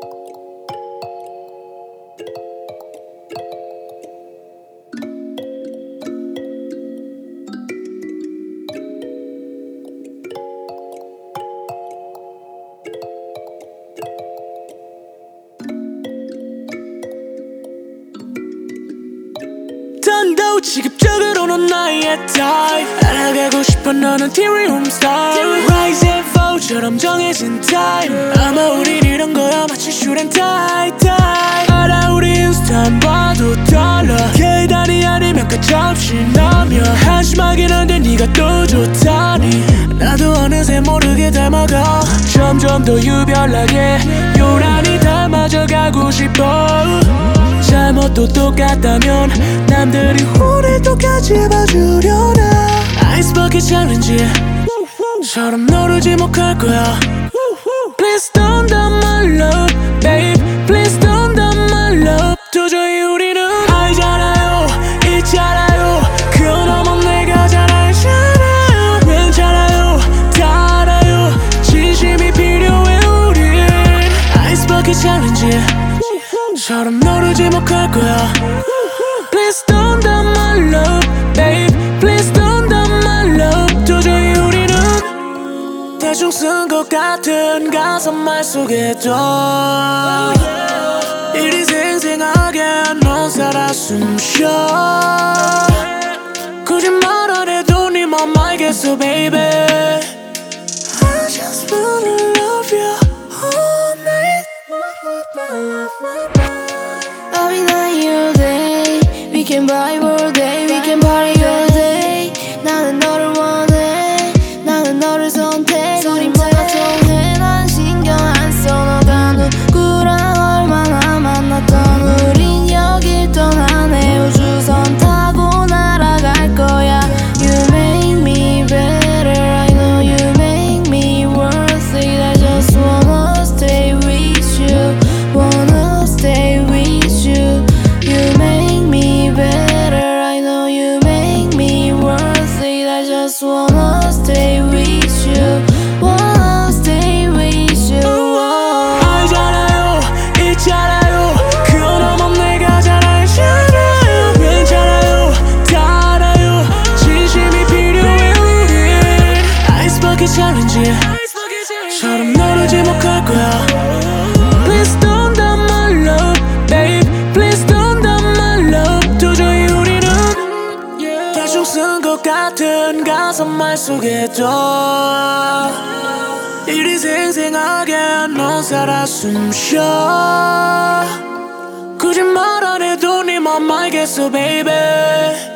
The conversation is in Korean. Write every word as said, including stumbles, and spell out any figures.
넌도 직업적으로 넌 나의 type 알아가고 싶어 너는 Tyrium style Rise and fall처럼 정해진 time 아마 우린 이런 거야 마치 shoot and tie tie 알아 우리 인스타만 봐도 달라 계단이 아니면 가차없이 나면 한심하긴 한데 네가 또 좋다니 나도 어느새 모르게 닮아가 점점 더 유별나게 요란히 닮아져가고 싶어 잘못도 똑같다면 남들이 우릴 똑같이 봐주려나 아이스버킷 챌린지처럼 너를 지목할 거야 Please don't doubt my love babe Please don't doubt my love 도저히 우리는 알잖아요 있잖아요 그 너머 내가 잘 알잖아요 괜찮아요 다 알아요 진심이 필요해 우린 아이스버킷 챌린지처럼 너를 지목할 거야 Please don't doubt my love babe Please don't doubt my love 도저히 우리는 대충 쓴 것 같은 가사말 속에도 이리 생생하게 넌 살아 숨쉬어 거짓말 안 해도 네 맘 알겠어 baby I just wanna love you all night Every night all day We can vibe all day We can party all day 나는 너를 원해 나는 너를 선택 우린 뭐가 통해 난 신경 안 써 너가 누구랑 얼마나 만났던 우린 여길 떠나네 우주선 타고 날아갈 거야 You make me better I know you make me worth it I just wanna stay with you Wanna stay with you You make me better I know you make me worth it I just wanna stay with you Wanna stay with you 알잖아요 있잖아요 그 너머 내가 잘 알잖아요 괜찮아요 다 알아요 진심이 필요해 우린 아이스버킷 챌린지처럼 너를 지목할 거야 Please don't doubt my love babe Please don't doubt my love 도저히 우리는 대충 쓴 것 같은 가사말 속에도 이리 생생하게 넌 살아 숨쉬어 거짓말 안 해도 네 맘 알겠어 baby